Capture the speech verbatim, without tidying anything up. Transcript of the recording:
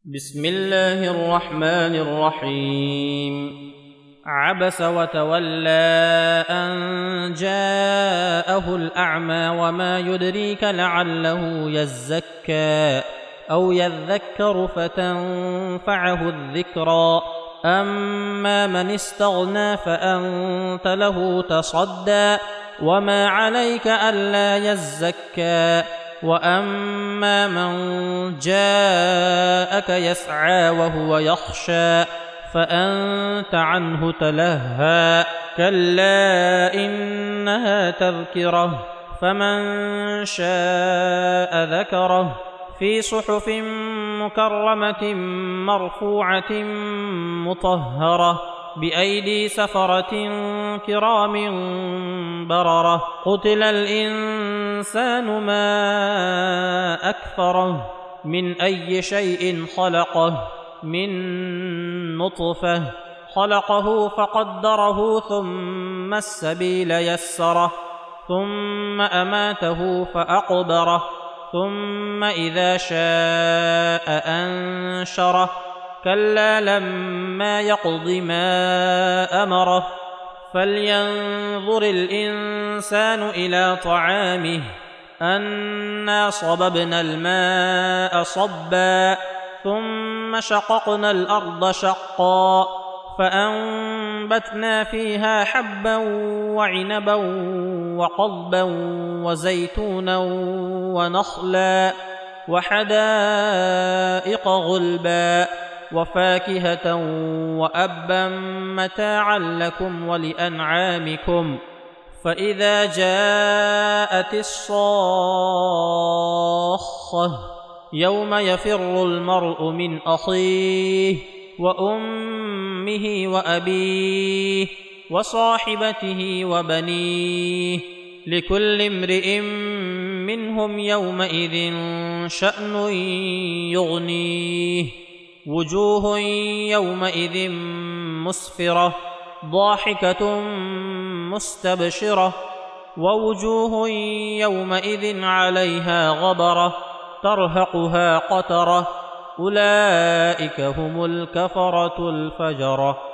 بسم الله الرحمن الرحيم. عبس وتولى أن جاءه الأعمى وما يدريك لعله يزكى أو يذكر فتنفعه الذكرى أما من استغنى فأنت له تصدى وما عليك ألا يزكى وأما من جاءك يسعى وهو يخشى فأنت عنه تلهى كلا إنها تذكرة فمن شاء ذكره في صحف مكرمة مرفوعة مطهرة بأيدي سفرة كرام بررة قتل الإنسان ما أكفره من أي شيء خلقه من نطفة خلقه فقدره ثم السبيل يسره ثم أماته فأقبره ثم إذا شاء أنشره كلا لما يقض ما أمره فلينظر الإنسان إلى طعامه أنا صببنا الماء صبا ثم شققنا الأرض شقا فأنبتنا فيها حبا وعنبا وقضبا وزيتونا ونخلا وحدائق غلبا وفاكهة وأبا متاعا لكم ولأنعامكم فإذا جاءت الصاخة يوم يفر المرء من أخيه وأمه وأبيه وصاحبته وبنيه لكل امرئ منهم يومئذ شأن يغنيه وجوه يومئذ مسفرة ضاحكة مستبشرة ووجوه يومئذ عليها غبرة ترهقها قترة أولئك هم الكفرة الفجرة.